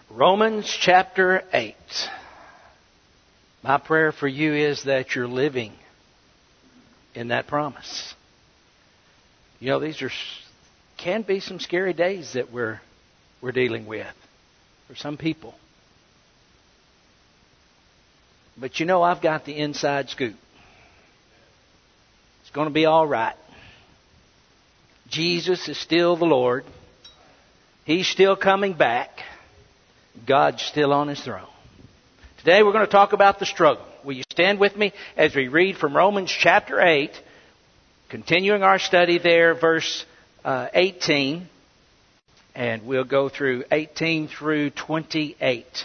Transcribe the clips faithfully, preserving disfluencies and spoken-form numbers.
Romans chapter eight. My prayer for you is that you're living in that promise. You know, these are can be some scary days that we're we're dealing with for some people. But you know, I've got the inside scoop. It's going to be all right. Jesus is still the Lord. He's still coming back. God's still on His throne. Today we're going to talk about the struggle. Will you stand with me as we read from Romans chapter eight, continuing our study there, verse uh, eighteen, and we'll go through eighteen through twenty-eight.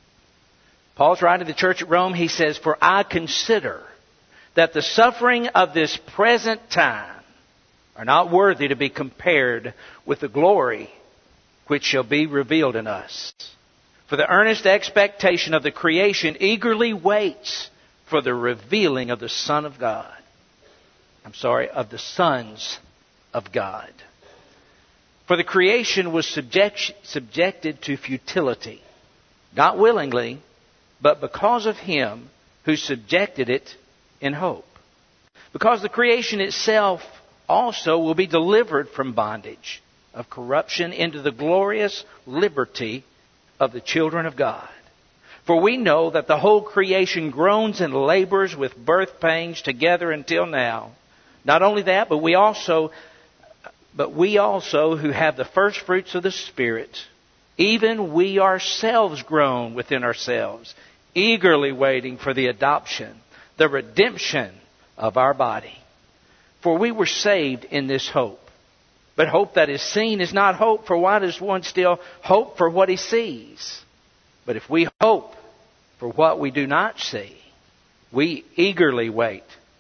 Paul's writing to the church at Rome. He says, "For I consider that the suffering of this present time are not worthy to be compared with the glory which shall be revealed in us. For the earnest expectation of the creation eagerly waits for the revealing of the Son of God." I'm sorry, of the sons of God. "For the creation was subject, subjected to futility, not willingly, but because of Him who subjected it in hope. Because the creation itself also will be delivered from bondage of corruption into the glorious liberty of the children of God. For we know that the whole creation groans and labors with birth pains together until now. Not only that, but we also, but we also who have the first fruits of the Spirit, even we ourselves groan within ourselves, eagerly waiting for the adoption, the redemption of our body. For we were saved in this hope. But hope that is seen is not hope, for why does one still hope for what he sees? But if we hope for what we do not see, we eagerly wait.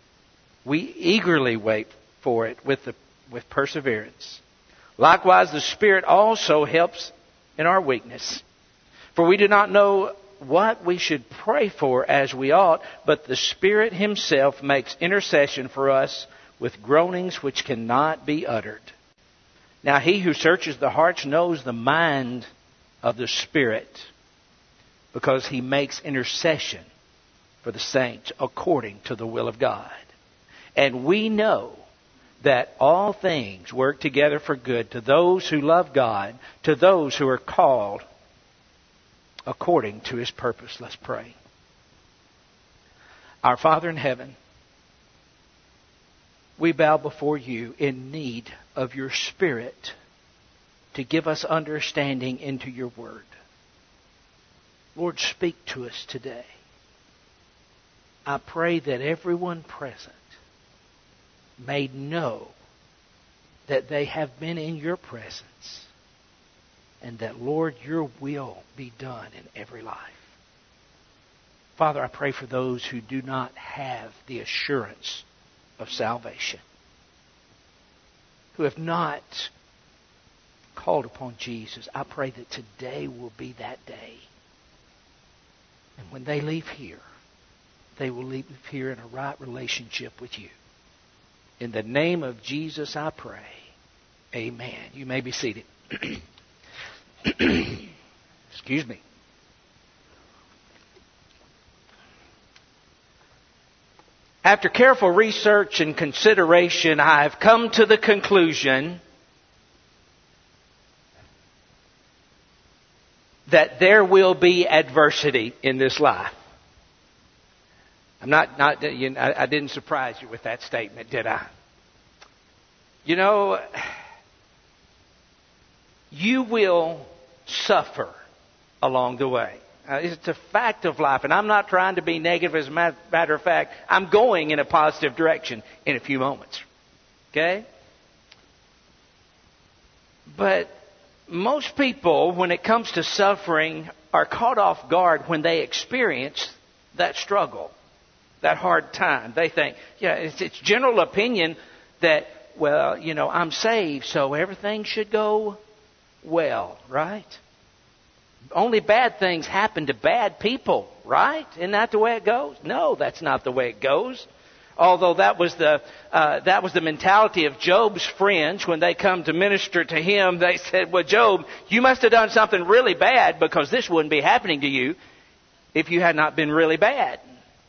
We eagerly wait for it with the, with perseverance. Likewise, the Spirit also helps in our weakness. For we do not know what we should pray for as we ought, but the Spirit Himself makes intercession for us with groanings which cannot be uttered. Now He who searches the hearts knows the mind of the Spirit, because He makes intercession for the saints according to the will of God. And we know that all things work together for good to those who love God, to those who are called according to His purpose." Let's pray. Our Father in heaven, we bow before You in need of Your Spirit to give us understanding into Your Word. Lord, speak to us today. I pray that everyone present may know that they have been in Your presence, and that, Lord, Your will be done in every life. Father, I pray for those who do not have the assurance of salvation, who have not called upon Jesus. I pray that today will be that day. And when they leave here, they will leave here in a right relationship with You. In the name of Jesus I pray. Amen. You may be seated. Excuse me. After careful research and consideration, I have come to the conclusion that there will be adversity in this life. I'm not, not you know, I, I didn't surprise you with that statement, did I? You know, you will suffer along the way. Uh, it's a fact of life, and I'm not trying to be negative. As a matter of fact, I'm going in a positive direction in a few moments. Okay? But most people, when it comes to suffering, are caught off guard when they experience that struggle, that hard time. They think, yeah, it's, it's general opinion that, well, you know, I'm saved, so everything should go well, right? Only bad things happen to bad people, right? Isn't that the way it goes? No, that's not the way it goes. Although that was the uh, that was the mentality of Job's friends when they come to minister to him. They said, well, Job, you must have done something really bad, because this wouldn't be happening to you if you had not been really bad.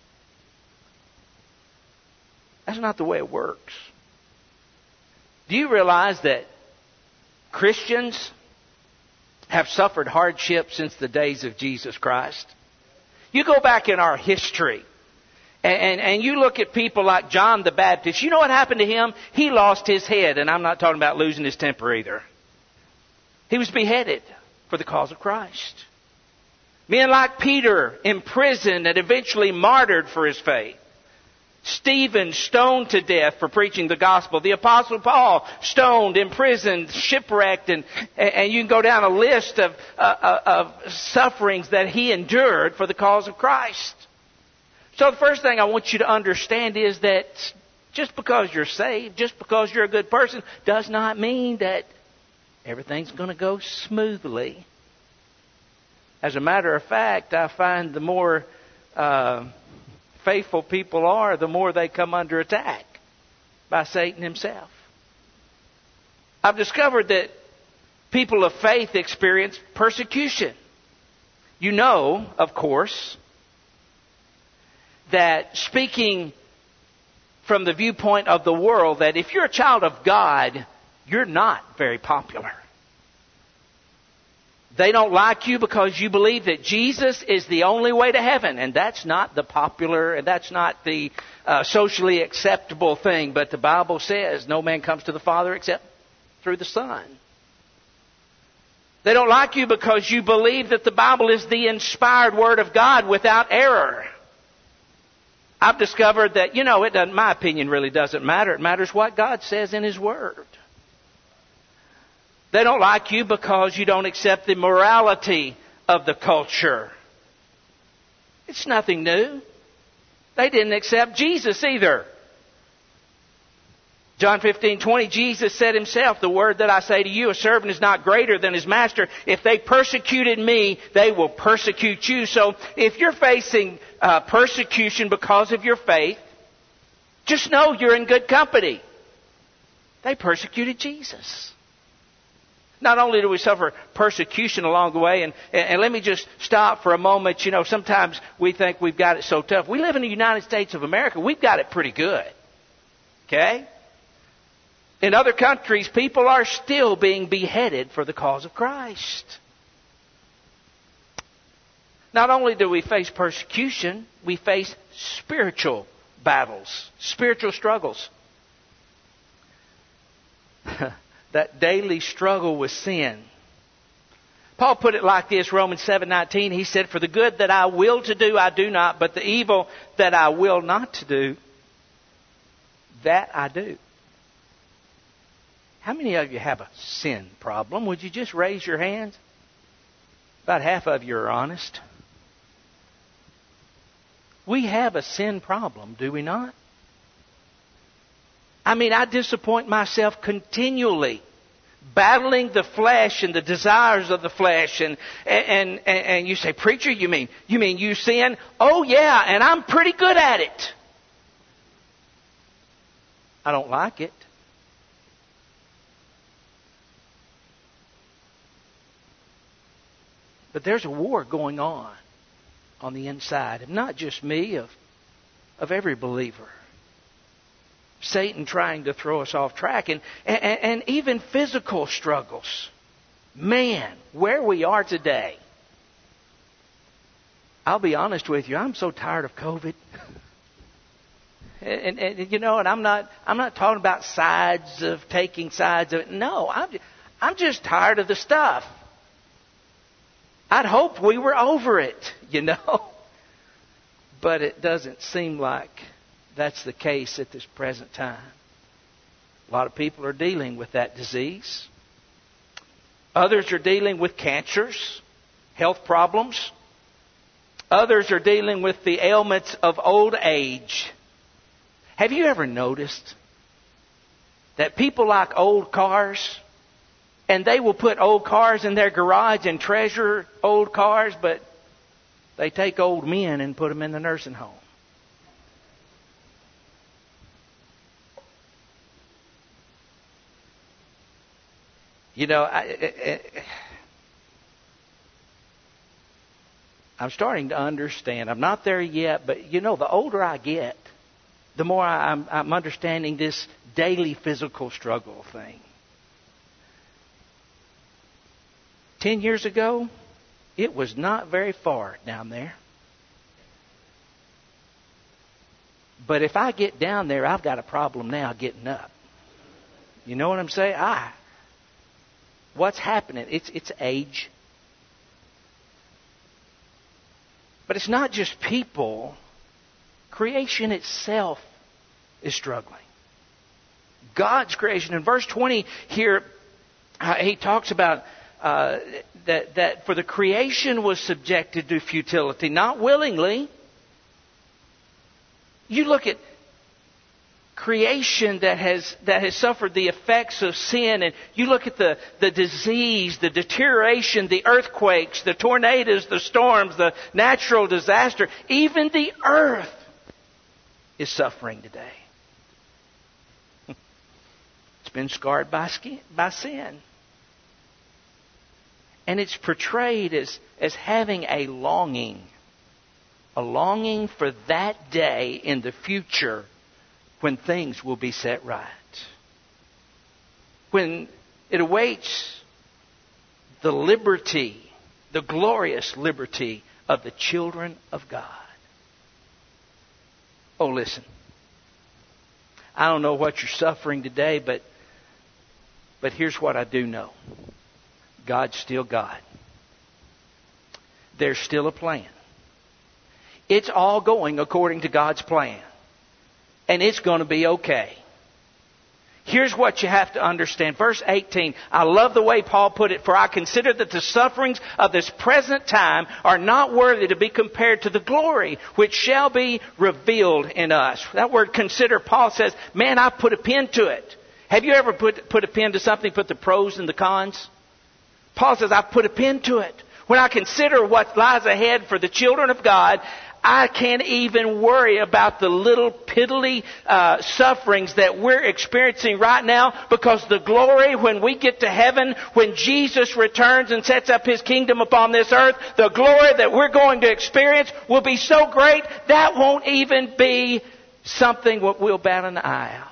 That's not the way it works. Do you realize that Christians have suffered hardship since the days of Jesus Christ? You go back in our history, and, and, and you look at people like John the Baptist. You know what happened to him? He lost his head, and I'm not talking about losing his temper either. He was beheaded for the cause of Christ. Men like Peter, imprisoned and eventually martyred for his faith. Stephen, stoned to death for preaching the gospel. The Apostle Paul, stoned, imprisoned, shipwrecked, and, and you can go down a list of, uh, of sufferings that he endured for the cause of Christ. So the first thing I want you to understand is that just because you're saved, just because you're a good person, does not mean that everything's going to go smoothly. As a matter of fact, I find the more Uh, faithful people are, the more they come under attack by Satan himself. I've discovered that people of faith experience persecution. You know, of course, that speaking from the viewpoint of the world, that if you're a child of God, you're not very popular. They don't like you because you believe that Jesus is the only way to heaven. And that's not the popular, and that's not the uh, socially acceptable thing. But the Bible says no man comes to the Father except through the Son. They don't like you because you believe that the Bible is the inspired Word of God without error. I've discovered that, you know, it doesn't, my opinion really doesn't matter. It matters what God says in His Word. They don't like you because you don't accept the morality of the culture. It's nothing new. They didn't accept Jesus either. John fifteen twenty, Jesus said Himself, the word that I say to you, a servant is not greater than his master. If they persecuted me, they will persecute you. So if you're facing uh, persecution because of your faith, just know you're in good company. They persecuted Jesus. Not only do we suffer persecution along the way, and, and let me just stop for a moment. You know, sometimes we think we've got it so tough. We live in the United States of America. We've got it pretty good. Okay? In other countries, people are still being beheaded for the cause of Christ. Not only do we face persecution, we face spiritual battles, spiritual struggles. That daily struggle with sin. Paul put it like this, Romans seven nineteen. He said, for the good that I will to do, I do not, but the evil that I will not to do, that I do. How many of you have a sin problem? Would you just raise your hands? About half of you are honest. We have a sin problem, do we not? I mean, I disappoint myself continually, battling the flesh and the desires of the flesh. And, and, and, and you say, preacher, you mean, you mean you sin? Oh yeah, and I'm pretty good at it. I don't like it. But there's a war going on on the inside, and not just me, of, of every believer. Satan trying to throw us off track, and, and, and even physical struggles. Man, where we are today. I'll be honest with you, I'm so tired of COVID. And, and, and you know, and I'm not I'm not talking about sides of taking sides of it. No, I'm I'm just tired of the stuff. I'd hoped we were over it, you know. But it doesn't seem like that's the case at this present time. A lot of people are dealing with that disease. Others are dealing with cancers, health problems. Others are dealing with the ailments of old age. Have you ever noticed that people like old cars, and they will put old cars in their garage and treasure old cars, but they take old men and put them in the nursing home? You know, I, I, I'm starting to understand. I'm not there yet, but you know, the older I get, the more I'm, I'm understanding this daily physical struggle thing. Ten years ago, it was not very far down there. But if I get down there, I've got a problem now getting up. You know what I'm saying? I. What's happening? It's it's age. But it's not just people. Creation itself is struggling. God's creation. In verse twenty here, uh, he talks about uh, that, that for the creation was subjected to futility, not willingly. You look at creation that has that has suffered the effects of sin, and you look at the, the disease, the deterioration, the earthquakes, the tornadoes, the storms, the natural disaster. Even the earth is suffering today. It's been scarred by skin, by sin. And it's portrayed as, as having a longing. A longing for that day in the future when things will be set right. When it awaits the liberty, the glorious liberty of the children of God. Oh, listen. I don't know what you're suffering today, but but here's what I do know. God's still God. There's still a plan. It's all going according to God's plan. And it's going to be okay. Here's what you have to understand. Verse eighteen, I love the way Paul put it. For I consider that the sufferings of this present time are not worthy to be compared to the glory which shall be revealed in us. That word consider, Paul says, man, I put a pen to it. Have you ever put, put a pen to something, put the pros and the cons? Paul says, I put a pen to it. When I consider what lies ahead for the children of God, I can't even worry about the little piddly uh, sufferings that we're experiencing right now, because the glory when we get to heaven, when Jesus returns and sets up His kingdom upon this earth, the glory that we're going to experience will be so great that won't even be something what we'll bat an eye out.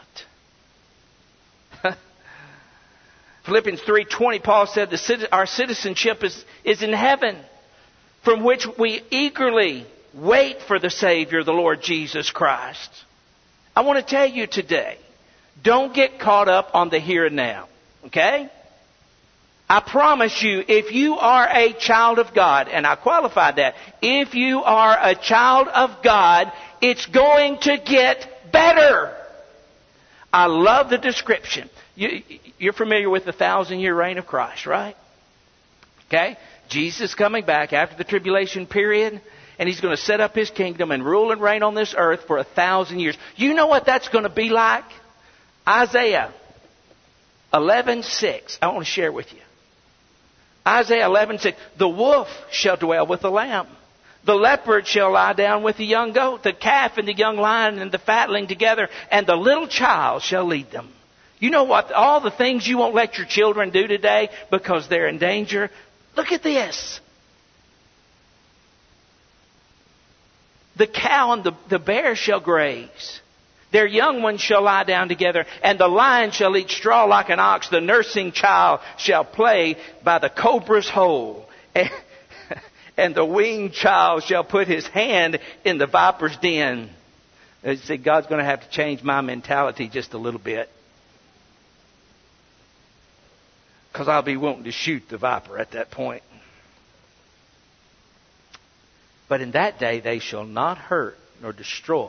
Philippians three twenty, Paul said, the, our citizenship is, is in heaven, from which we eagerly wait for the Savior, the Lord Jesus Christ. I want to tell you today, don't get caught up on the here and now. Okay? I promise you, if you are a child of God, and I qualified that, if you are a child of God, it's going to get better. I love the description. You, you're familiar with the thousand-year reign of Christ, right? Okay? Jesus coming back after the tribulation period, and He's going to set up His kingdom and rule and reign on this earth for a thousand years. You know what that's going to be like? Isaiah eleven six. I want to share with you. Isaiah eleven six. The wolf shall dwell with the lamb. The leopard shall lie down with the young goat. The calf and the young lion and the fatling together. And the little child shall lead them. You know what? All the things you won't let your children do today because they're in danger. Look at this. The cow and the, the bear shall graze. Their young ones shall lie down together. And the lion shall eat straw like an ox. The nursing child shall play by the cobra's hole. And, and the weaned child shall put his hand in the viper's den. You see, God's going to have to change my mentality just a little bit. Because I'll be wanting to shoot the viper at that point. But in that day they shall not hurt nor destroy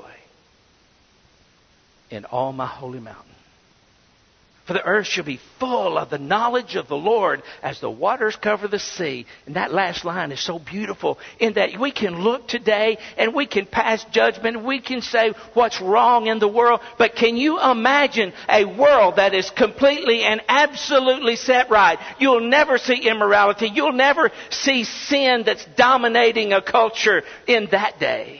in all my holy mountain. For the earth shall be full of the knowledge of the Lord as the waters cover the sea. And that last line is so beautiful in that we can look today and we can pass judgment. We can say what's wrong in the world. But can you imagine a world that is completely and absolutely set right? You'll never see immorality. You'll never see sin that's dominating a culture in that day.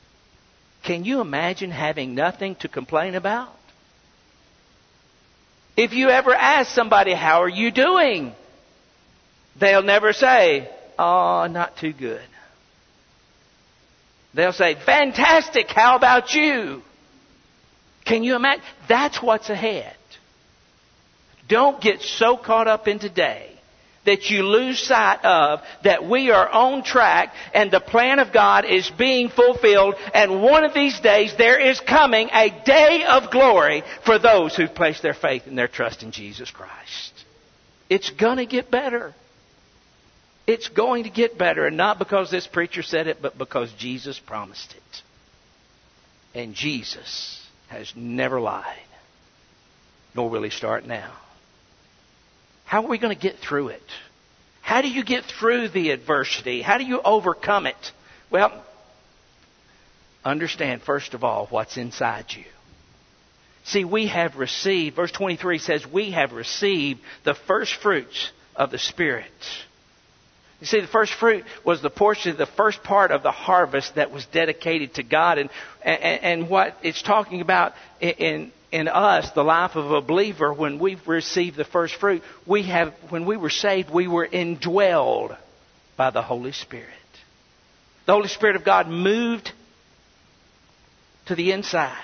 Can you imagine having nothing to complain about? If you ever ask somebody, how are you doing? They'll never say, oh, not too good. They'll say, fantastic, how about you? Can you imagine? That's what's ahead. Don't get so caught up in today that you lose sight of that we are on track and the plan of God is being fulfilled, and one of these days there is coming a day of glory for those who place their faith and their trust in Jesus Christ. It's going to get better. It's going to get better, and not because this preacher said it, but because Jesus promised it. And Jesus has never lied, nor will He start now. How are we going to get through it? How do you get through the adversity? How do you overcome it? Well, understand, first of all, what's inside you. See, we have received, verse twenty-three says, we have received the first fruits of the Spirit. You see, the first fruit was the portion, the first part of the harvest that was dedicated to God. And, and, and what it's talking about in, in us, the life of a believer, when we've received the first fruit, we have, when we were saved, we were indwelled by the Holy Spirit. The Holy Spirit of God moved to the inside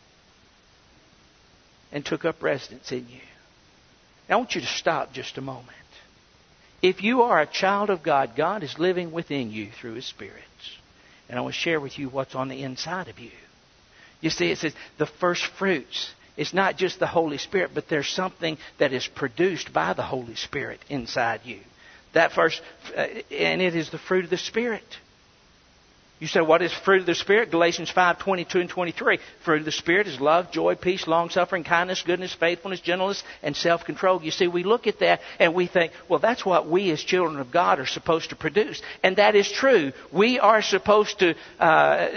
and took up residence in you. Now, I want you to stop just a moment. If you are a child of God, God is living within you through His Spirit. And I want to share with you what's on the inside of you. You see, it says the first fruits. It's not just the Holy Spirit, but there's something that is produced by the Holy Spirit inside you. That first, uh, and it is the fruit of the Spirit. You say, what is fruit of the Spirit? Galatians five, twenty-two and twenty-three. Fruit of the Spirit is love, joy, peace, long-suffering, kindness, goodness, faithfulness, gentleness, and self-control. You see, we look at that and we think, well, that's what we as children of God are supposed to produce. And that is true. We are supposed to uh,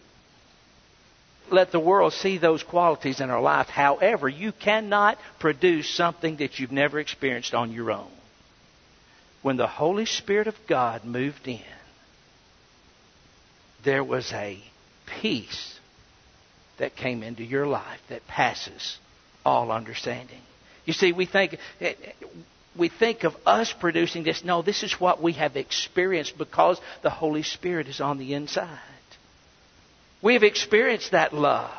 let the world see those qualities in our life. However, you cannot produce something that you've never experienced on your own. When the Holy Spirit of God moved in, there was a peace that came into your life that passes all understanding. You see, we think we think of us producing this. No, this is what we have experienced because the Holy Spirit is on the inside. We have experienced that love.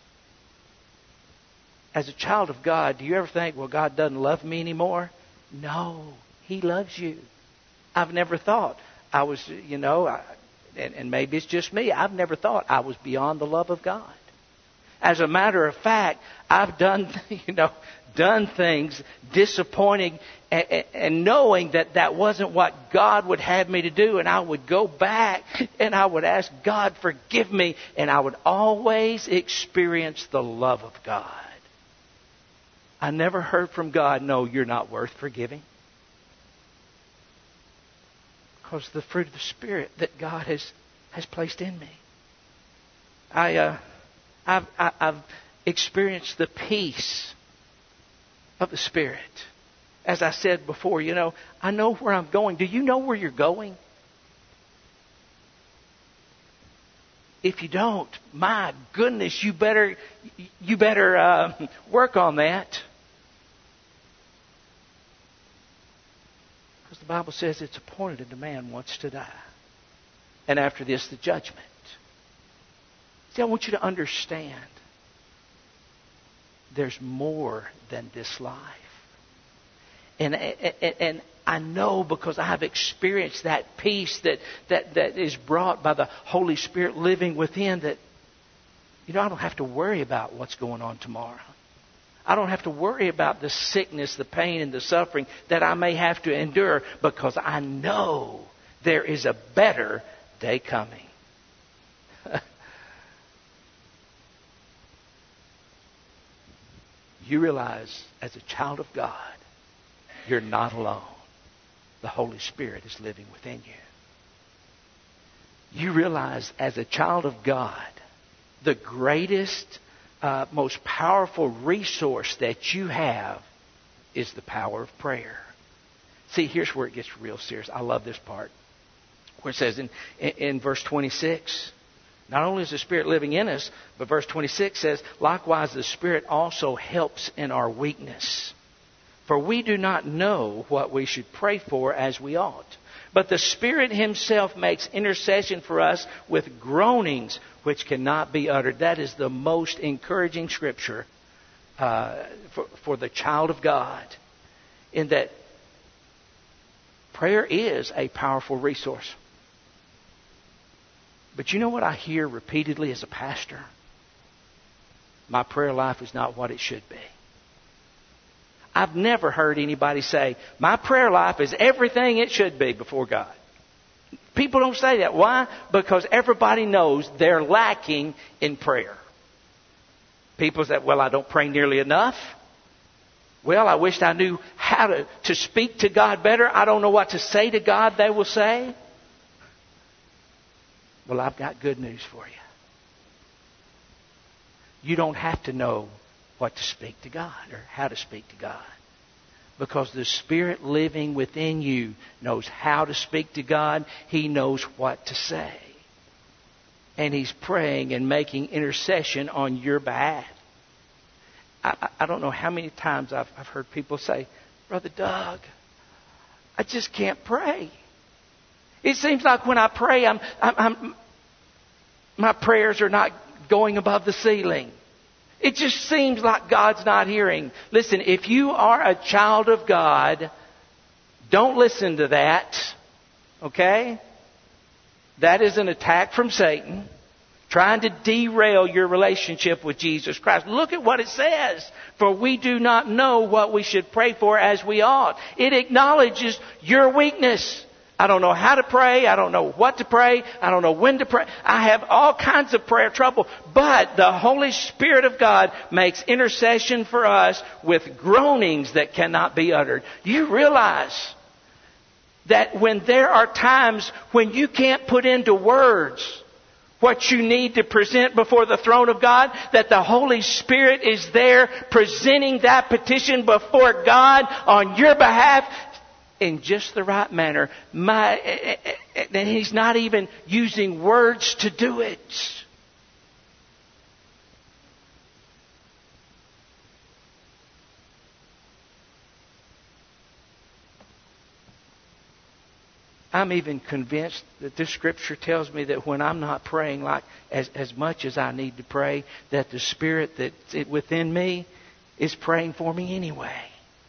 As a child of God, do you ever think, well, God doesn't love me anymore? No, He loves you. I've never thought I was, you know... I, And, and maybe it's just me. I've never thought I was beyond the love of God. As a matter of fact, I've done, you know, done things disappointing and, and knowing that that wasn't what God would have me to do. And I would go back and I would ask God, forgive me. And I would always experience the love of God. I never heard from God, no, you're not worth forgiving. Because the fruit of the Spirit that God has, has placed in me. I, uh, I've, I, I've experienced the peace of the Spirit. As I said before, you know, I know where I'm going. Do you know where you're going? If you don't, my goodness, you better, you better uh, work on that. Because the Bible says it's appointed unto man once to die. And after this, the judgment. See, I want you to understand there's more than this life. And, and, and I know because I've experienced that peace that, that, that is brought by the Holy Spirit living within that, you know, I don't have to worry about what's going on tomorrow. I don't have to worry about the sickness, the pain, and the suffering that I may have to endure because I know there is a better day coming. You realize, as a child of God, you're not alone. The Holy Spirit is living within you. You realize, as a child of God, the greatest Uh, most powerful resource that you have is the power of prayer. See, here's where it gets real serious. I love this part. Where it says in, in, in verse twenty-six, Not only is the Spirit living in us, but verse twenty-six says, likewise the Spirit also helps in our weakness. For we do not know what we should pray for as we ought. But the Spirit Himself makes intercession for us with groanings which cannot be uttered. That is the most encouraging scripture uh, for, for the child of God. In that prayer is a powerful resource. But you know what I hear repeatedly as a pastor? My prayer life is not what it should be. I've never heard anybody say, my prayer life is everything it should be before God. People don't say that. Why? Because everybody knows they're lacking in prayer. People say, well, I don't pray nearly enough. Well, I wished I knew how to, to speak to God better. I don't know what to say to God, they will say. Well, I've got good news for you. You don't have to know what to speak to God or how to speak to God. Because the Spirit living within you knows how to speak to God. He knows what to say. And He's praying and making intercession on your behalf. I, I don't know how many times I've, I've heard people say, Brother Doug, I just can't pray. It seems like when I pray, I'm, I'm, I'm, my prayers are not going above the ceiling. It just seems like God's not hearing. Listen, if you are a child of God, don't listen to that. Okay? That is an attack from Satan, trying to derail your relationship with Jesus Christ. Look at what it says. For we do not know what we should pray for as we ought. It acknowledges your weakness. I don't know how to pray. I don't know what to pray. I don't know when to pray. I have all kinds of prayer trouble. But the Holy Spirit of God makes intercession for us with groanings that cannot be uttered. Do you realize that when there are times when you can't put into words what you need to present before the throne of God, that the Holy Spirit is there presenting that petition before God on your behalf in just the right manner? My, and He's not even using words to do it. I'm even convinced that this scripture tells me that when I'm not praying like as, as much as I need to pray, that the Spirit that's within me is praying for me anyway.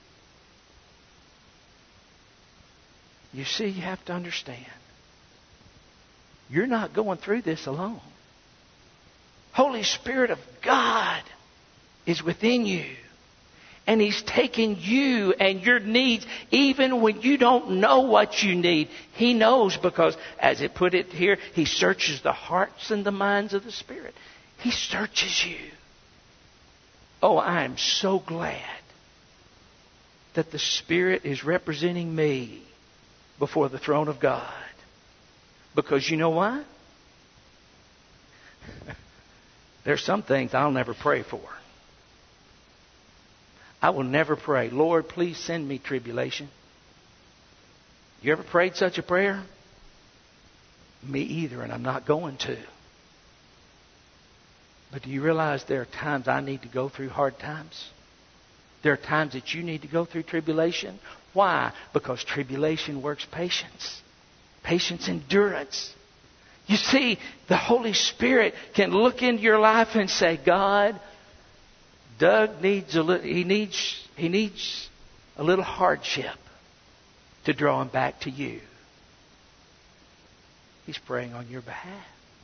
You see, you have to understand. You're not going through this alone. Holy Spirit of God is within you. And He's taking you and your needs, even when you don't know what you need. He knows, because, as it put it here, He searches the hearts and the minds of the Spirit. He searches you. Oh, I am so glad that the Spirit is representing me before the throne of God. Because you know why? There's some things I'll never pray for. I will never pray, Lord, please send me tribulation. You ever prayed such a prayer? Me either, and I'm not going to. But do you realize there are times I need to go through hard times? There are times that you need to go through tribulation. Why? Because tribulation works patience. Patience, endurance. You see, the Holy Spirit can look into your life and say, God, Doug needs a little, he needs, he needs a little hardship to draw him back to you. He's praying on your behalf.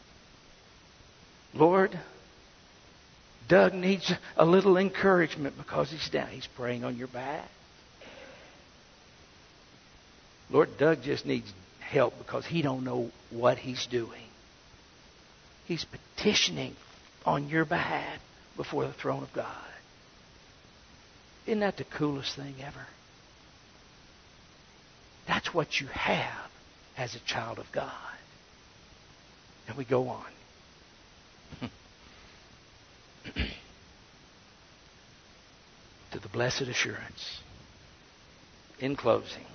Lord, Doug needs a little encouragement because he's down. He's praying on your behalf. Lord, Doug just needs help because he don't know what he's doing. He's petitioning on your behalf before the throne of God. Isn't that the coolest thing ever? That's what you have as a child of God. And we go on. To the blessed assurance. In closing,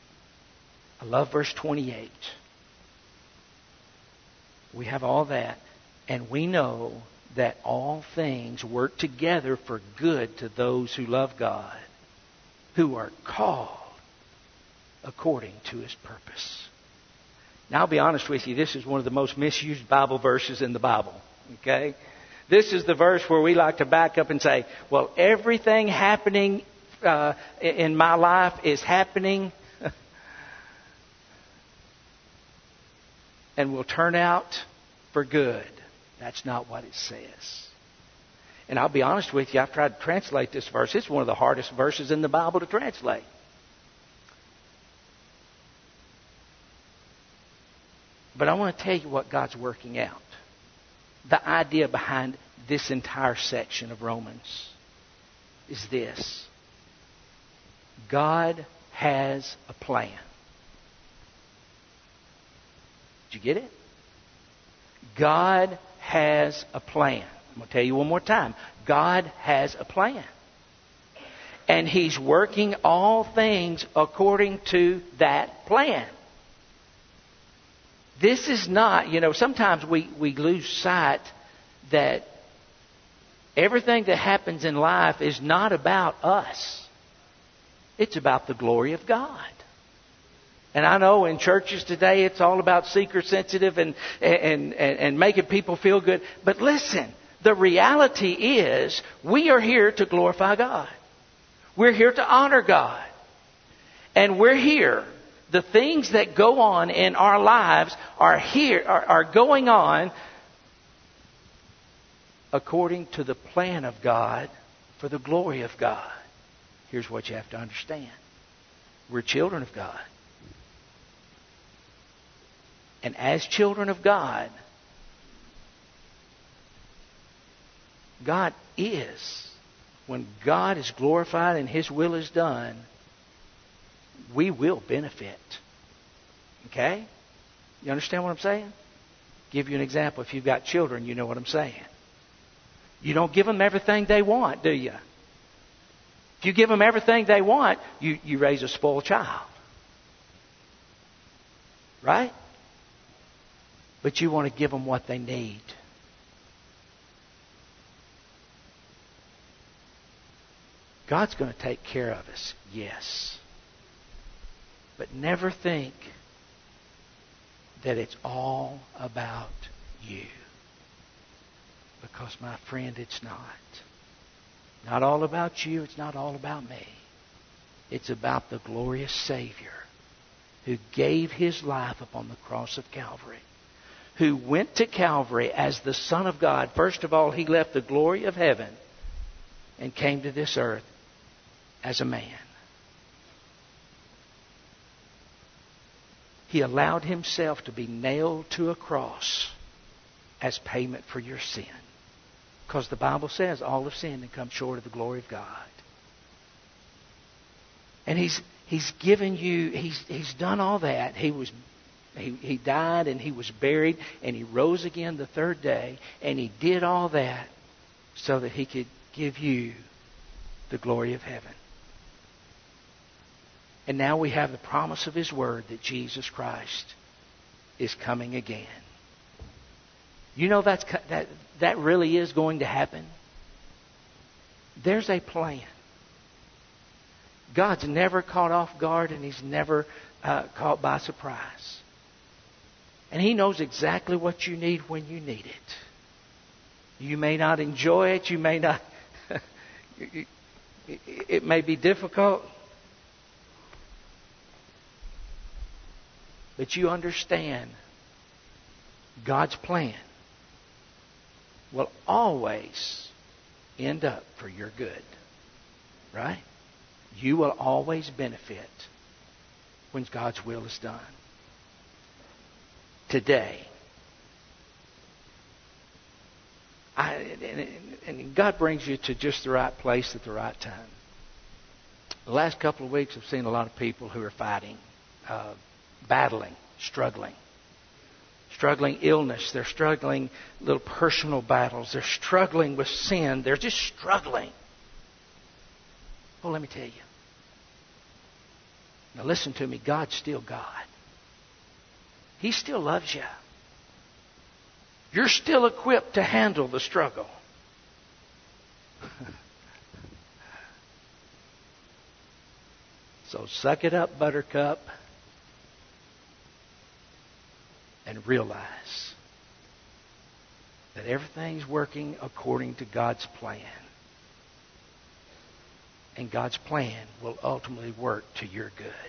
I love verse twenty-eight. We have all that. And we know that all things work together for good to those who love God, who are called according to His purpose. Now, I'll be honest with you, this is one of the most misused Bible verses in the Bible. Okay? This is the verse where we like to back up and say, well, everything happening uh, in my life is happening and will turn out for good. That's not what it says. And I'll be honest with you, I've tried to translate this verse. It's one of the hardest verses in the Bible to translate. But I want to tell you what God's working out. The idea behind this entire section of Romans is this. God has a plan. Did you get it? God has a plan. I'm going to tell you one more time. God has a plan. And He's working all things according to that plan. This is not, you know, sometimes we, we lose sight that everything that happens in life is not about us. It's about the glory of God. And I know in churches today it's all about seeker sensitive and, and, and, and making people feel good. But listen, the reality is we are here to glorify God. We're here to honor God. And we're here. The things that go on in our lives are here, are, are going on according to the plan of God for the glory of God. Here's what you have to understand. We're children of God. And as children of God, God is, when God is glorified and His will is done, we will benefit. Okay? You understand what I'm saying? Give you an example. If you've got children, you know what I'm saying. You don't give them everything they want, do you? If you give them everything they want, you, you raise a spoiled child. Right? But you want to give them what they need. God's going to take care of us, yes. But never think that it's all about you. Because, my friend, it's not. Not all about you. It's not all about me. It's about the glorious Savior who gave His life upon the cross of Calvary. Who went to Calvary as the Son of God. First of all, He left the glory of heaven and came to this earth as a man. He allowed Himself to be nailed to a cross as payment for your sin. Because the Bible says all have sinned and come short of the glory of God. And He's He's given you, He's He's done all that. He was He, he died and He was buried and He rose again the third day. And He did all that so that He could give you the glory of heaven. And now we have the promise of His Word that Jesus Christ is coming again. You know that's, that, that really is going to happen. There's a plan. God's never caught off guard and He's never uh, caught by surprise. And He knows exactly what you need when you need it. You may not enjoy it. You may not... it may be difficult. But you understand God's plan will always end up for your good. Right? You will always benefit when God's will is done. Today. I, and, and God brings you to just the right place at the right time. The last couple of weeks I've seen a lot of people who are fighting, uh, battling, struggling. Struggling illness. They're struggling little personal battles. They're struggling with sin. They're just struggling. Well, let me tell you. Now listen to me. God's still God. He still loves you. You're still equipped to handle the struggle. So suck it up, Buttercup, and realize that everything's working according to God's plan. And God's plan will ultimately work to your good.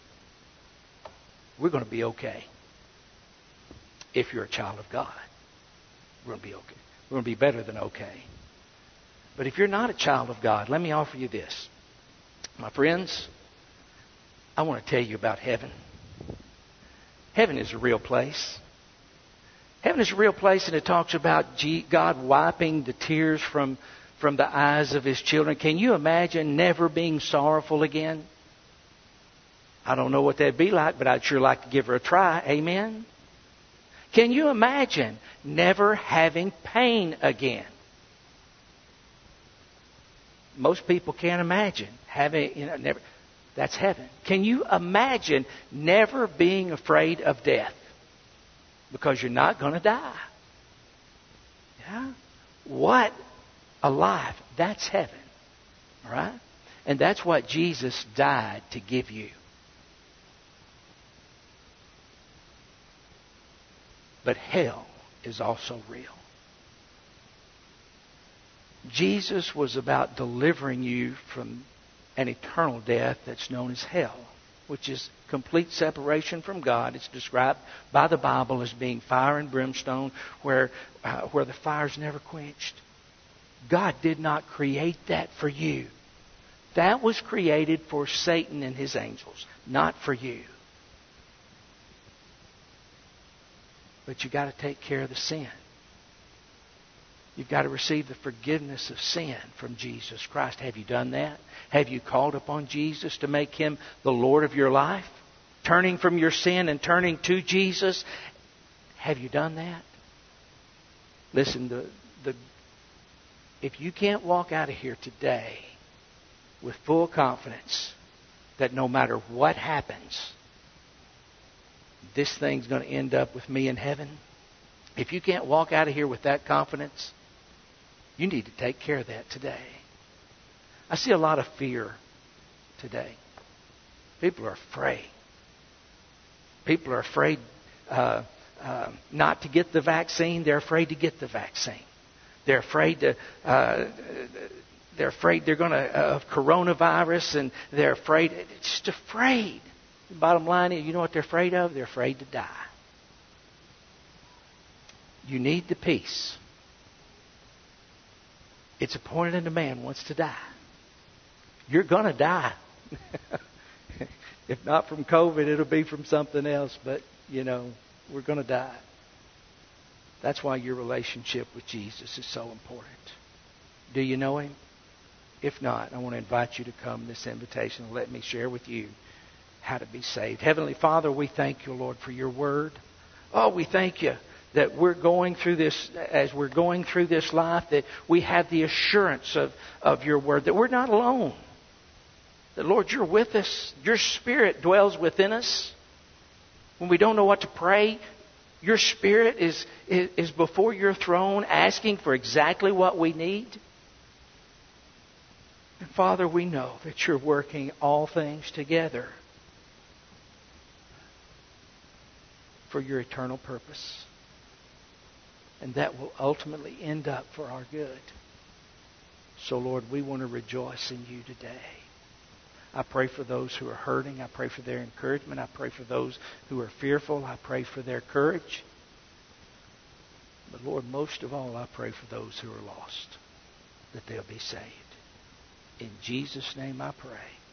We're going to be okay if you're a child of God. We're going to be okay. We're going to be better than okay. But if you're not a child of God, let me offer you this. My friends, I want to tell you about heaven. Heaven is a real place. Heaven is a real place, and it talks about God wiping the tears from, from the eyes of His children. Can you imagine never being sorrowful again? I don't know what that'd be like, but I'd sure like to give her a try. Amen? Can you imagine never having pain again? Most people can't imagine having, you know, never. That's heaven. Can you imagine never being afraid of death? Because you're not going to die. Yeah? What a life. That's heaven. All right? And that's what Jesus died to give you. But hell is also real. Jesus was about delivering you from an eternal death that's known as hell, which is complete separation from God. It's described by the Bible as being fire and brimstone, where uh, where the fire's never quenched. God did not create that for you. That was created for Satan and his angels, not for you. But you've got to take care of the sin. You've got to receive the forgiveness of sin from Jesus Christ. Have you done that? Have you called upon Jesus to make Him the Lord of your life? Turning from your sin and turning to Jesus? Have you done that? Listen, the, the, if you can't walk out of here today with full confidence that no matter what happens, this thing's going to end up with me in heaven. If you can't walk out of here with that confidence, you need to take care of that today. I see a lot of fear today. People are afraid. People are afraid uh, uh, not to get the vaccine. They're afraid to get the vaccine. They're afraid to. Uh, they're afraid they're going to uh, of coronavirus, and they're afraid. It's just afraid. The bottom line is, you know what they're afraid of? They're afraid to die. You need the peace. It's appointed unto man wants to die. You're going to die. If not from COVID, it'll be from something else. But, you know, we're going to die. That's why your relationship with Jesus is so important. Do you know Him? If not, I want to invite you to come this invitation and let me share with you how to be saved. Heavenly Father, we thank you, Lord, for your word. Oh, we thank you that we're going through this, as we're going through this life, that we have the assurance of, of your word, that we're not alone. That, Lord, you're with us. Your Spirit dwells within us. When we don't know what to pray, your Spirit is, is, is before your throne asking for exactly what we need. And Father, we know that you're working all things together for your eternal purpose. And that will ultimately end up for our good. So, Lord, we want to rejoice in you today. I pray for those who are hurting. I pray for their encouragement. I pray for those who are fearful. I pray for their courage. But, Lord, most of all, I pray for those who are lost, that they'll be saved. In Jesus' name I pray.